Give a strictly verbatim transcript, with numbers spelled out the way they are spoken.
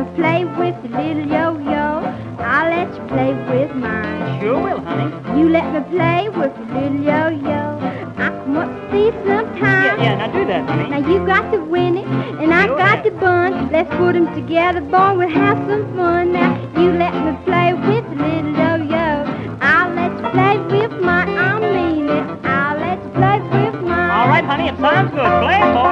play with the little yo-yo. I'll let you play with mine. Sure will, honey. You let me play with the little yo-yo. I come up to see sometime. Yeah, yeah, now do that, honey. Now you got to win it, and I Sure. got the bun. Let's put them together, boy, we'll have some fun. Now you let me play with the little yo-yo. I'll let you play with mine, I mean it. I'll let you play with mine. All right, honey, it sounds good. Play it, boy.